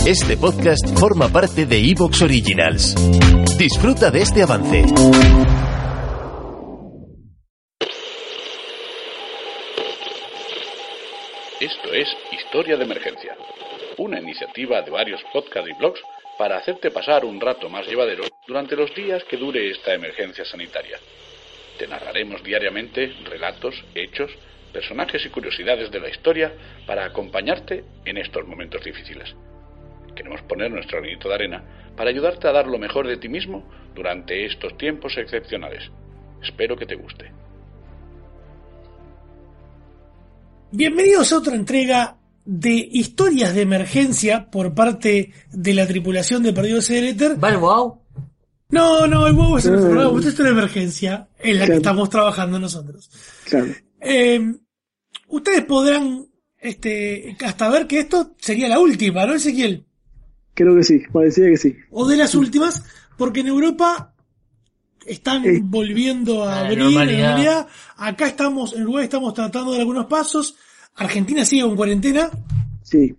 Este podcast forma parte de Evox Originals. Disfruta de este avance. Esto es Historia de Emergencia, una iniciativa de varios podcasts y blogs para hacerte pasar un rato más llevadero durante los días que dure esta emergencia sanitaria. Te narraremos diariamente relatos, hechos, personajes y curiosidades de la historia para acompañarte en estos momentos difíciles. Queremos poner nuestro granito de arena para ayudarte a dar lo mejor de ti mismo durante estos tiempos excepcionales. Espero que te guste. Bienvenidos a otra entrega de Historias de Emergencia por parte de la tripulación de Perdidos en el Éter. ¿Va el wow? No, el huevo es nuestro programa. Esto es una emergencia en la que estamos trabajando nosotros. Claro. Ustedes podrán hasta ver que esto sería la última, ¿no, Ezequiel? Creo que sí, parecía que sí. O de las últimas, porque en Europa están volviendo a abrir en realidad. Acá estamos, en Uruguay estamos tratando de dar algunos pasos. Argentina sigue con cuarentena. Sí.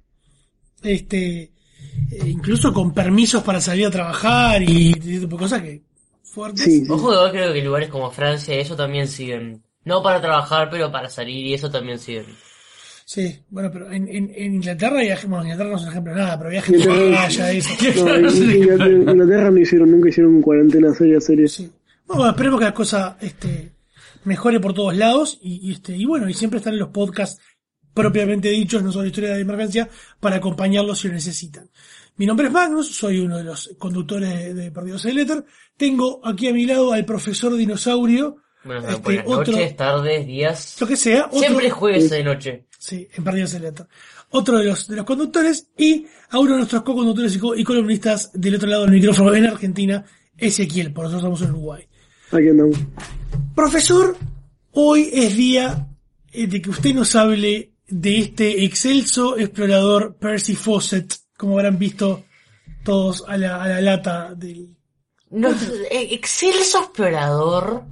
Incluso con permisos para salir a trabajar y ese tipo de cosas que fuertes. Sí. Ojo, creo que lugares como Francia, eso también siguen. No para trabajar, pero para salir, y eso también siguen. Sí, bueno, pero en Inglaterra, Inglaterra no es un ejemplo de nada, pero viajes por playa, eso. No, en Inglaterra nunca hicieron cuarentena seria. Sí. Bueno, esperemos que la cosa mejore por todos lados y bueno, y siempre están en los podcasts propiamente dichos, no solo historia de emergencia, para acompañarlos si lo necesitan. Mi nombre es Magnus, soy uno de los conductores de Perdidos en el Éter. Tengo aquí a mi lado al profesor Dinosaurio. Bueno, buenas noches, tardes, días. Lo que sea. Siempre es jueves de noche. Sí, en Perdidos en el Éter. Otro de los conductores y a uno de nuestros co-conductores y columnistas del otro lado del micrófono en Argentina, Ezequiel, por nosotros estamos en Uruguay. Aquí andamos. Profesor, hoy es día de que usted nos hable de este excelso explorador Percy Fawcett, como habrán visto todos a la lata del... No, excelso explorador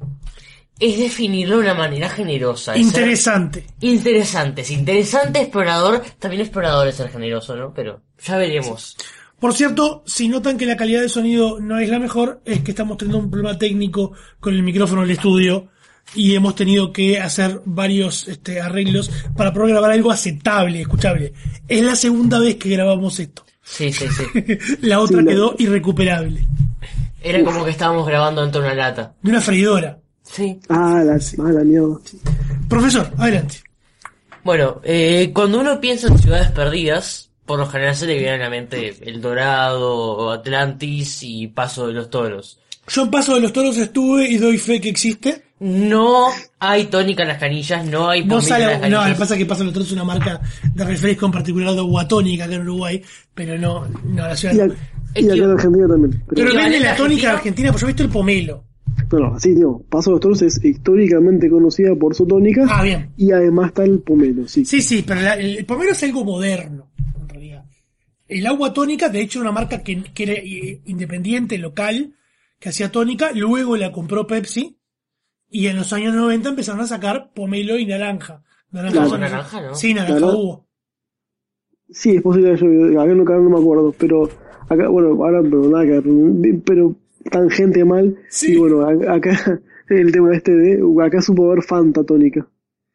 es definirlo de una manera generosa. Interesante. Interesante explorador, también explorador es ser generoso, ¿no? Pero ya veremos. Sí. Por cierto, si notan que la calidad del sonido no es la mejor, es que estamos teniendo un problema técnico con el micrófono del estudio y hemos tenido que hacer varios arreglos para poder grabar algo aceptable, escuchable. Es la segunda vez que grabamos esto. Sí. La otra quedó irrecuperable. Era como que estábamos grabando dentro de una lata. De una freidora. Sí. La mierda. Sí. Profesor, adelante. Bueno, cuando uno piensa en ciudades perdidas, por lo general se le viene a la mente El Dorado, Atlantis y Paso de los Toros. Yo en Paso de los Toros estuve y doy fe que existe. No hay tónica en las canillas, no hay pomita en las canillas. No, lo que pasa es que Paso de los Toros es una marca de refresco en particular de agua tónica acá en Uruguay, pero no la ciudad. Y acá en Argentina también. Pero vende la tónica de Argentina, pues yo he visto el pomelo. No, así digo, Paso de los Toros es históricamente conocida por su tónica. Ah, bien. Y además está el pomelo, sí. Sí, pero el pomelo es algo moderno, en realidad. El agua tónica, de hecho, era una marca que era independiente, local, que hacía tónica, luego la compró Pepsi, y en los años 90 empezaron a sacar pomelo y naranja. Naranja, ¿no? Sí, naranja hubo. Sí, es posible, yo acá no me acuerdo, pero acá, bueno, ahora, pero nada que ver, pero tangente mal, sí. Y bueno, acá, el tema acá supo haber Fanta tónica.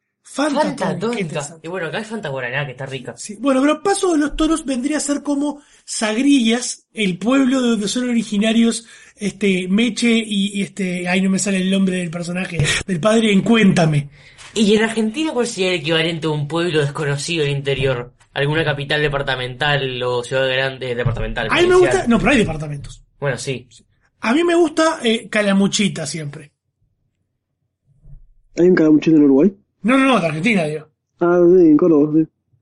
Fanta tónica. Y bueno, acá hay Fanta Guaraná, que está rica. Sí. Bueno, pero Paso de los Toros vendría a ser como Sagrillas, el pueblo de donde son originarios Meche y ay, no me sale el nombre del personaje, del padre en Cuéntame. ¿Y en Argentina cuál sería el equivalente a un pueblo desconocido del interior? ¿Alguna capital departamental o ciudad grande departamental? A mí me gusta, no, pero hay departamentos. Bueno, sí. A mí me gusta Calamuchita siempre. ¿Hay un Calamuchita en Uruguay? No, de Argentina, digo. Ah, sí, en Córdoba,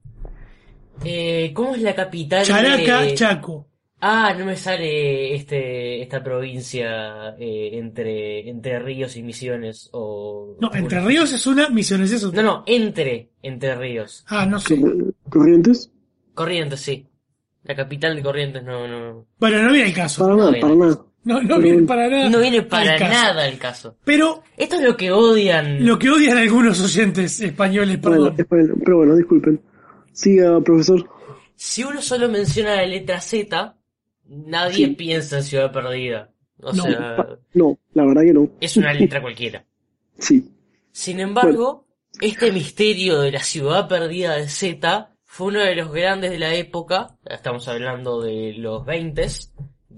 sí. ¿Cómo es la capital? Characa, Chaco. Ah, no me sale esta provincia entre Ríos y Misiones o... No, Entre Ríos es una, Misiones es otra. No, entre Ríos. Ah, no sé. ¿Corrientes? Corrientes, sí. La capital de Corrientes no... Bueno, no viene el caso. Para nada. No viene para nada. No viene para nada el caso. Pero... Esto es lo que odian... Lo que odian algunos oyentes españoles, perdón. Bueno, pero bueno, disculpen. Siga, profesor. Si uno solo menciona la letra Z, nadie piensa en Ciudad Perdida. O sea, no, la verdad que no. es una letra cualquiera. Sí. Sin embargo, este misterio de la Ciudad Perdida de Z fue uno de los grandes de la época. Estamos hablando de los 20s,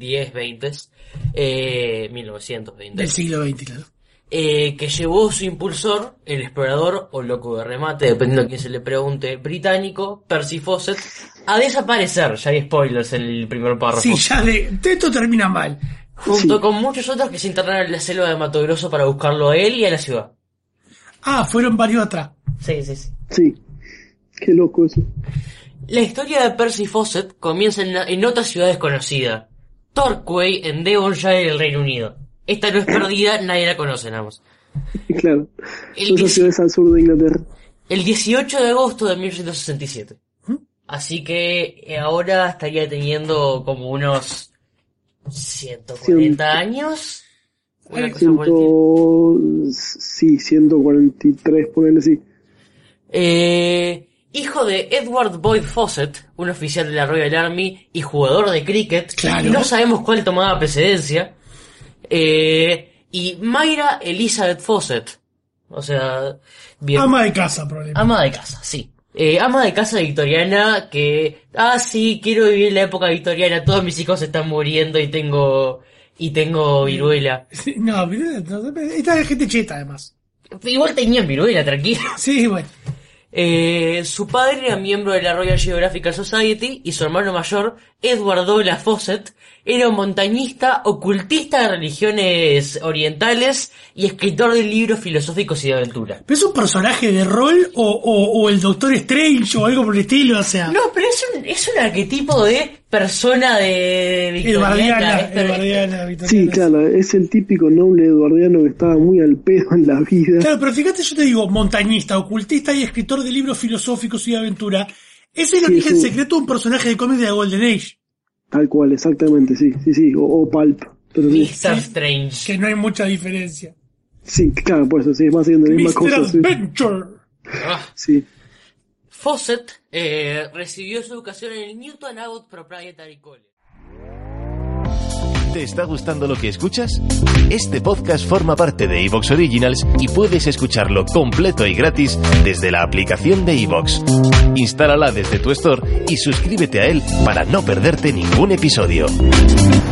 1920. Del siglo XX, claro. Que llevó su impulsor, el explorador o loco de remate, dependiendo a quién se le pregunte, británico, Percy Fawcett, a desaparecer. Ya hay spoilers en el primer párrafo. Sí, ya esto termina mal. Junto con muchos otros que se internaron en la selva de Mato Grosso para buscarlo a él y a la ciudad. Ah, fueron varios atrás. Sí. Sí. Qué loco eso. La historia de Percy Fawcett comienza en otra ciudad desconocida, Torquay, en Devonshire, el Reino Unido. Esta no es perdida, nadie la conoce, nada más. Claro. Son esas ciudades al sur de Inglaterra. El 18 de agosto de 1867. Así que ahora estaría teniendo como unos 140 años. Una cosa por el estilo. Sí, 143, ponele así. Hijo de Edward Boyd Fawcett, un oficial de la Royal Army y jugador de cricket. Claro. No sabemos cuál tomaba precedencia. Y Myra Elizabeth Fawcett. O sea, bien. Ama de casa, probablemente. Ama de casa, sí. Ama de casa victoriana que... sí, quiero vivir en la época victoriana. Todos mis hijos están muriendo y tengo viruela. Sí, no, esta es gente cheta, además. Igual tenían viruela, tranquilo. Sí, bueno. Su padre era miembro de la Royal Geographical Society y su hermano mayor, Edward Douglas Fawcett, era un montañista, ocultista de religiones orientales y escritor de libros filosóficos y de aventura. ¿Pero es un personaje de rol o el Doctor Strange o algo por el estilo? O sea, No, pero es un arquetipo de persona de victoriana. Edwardiana, Sí, claro, es el típico noble eduardiano que estaba muy al pedo en la vida. Claro, pero fíjate, yo te digo, montañista, ocultista y escritor de libros filosóficos y de aventura. Es el origen secreto de un personaje de cómics de la Golden Age. Tal cual, exactamente, sí. O Pulp. Pero sí. Mr. Strange. Que no hay mucha diferencia. Sí, claro, por eso, sí, es más bien la misma Mr. cosa. Adventure. Sí. Fawcett recibió su educación en el Newton Abbot Proprietary College. ¿Te está gustando lo que escuchas? Este podcast forma parte de iVoox Originals y puedes escucharlo completo y gratis desde la aplicación de iVoox. Instálala desde tu store y suscríbete a él para no perderte ningún episodio.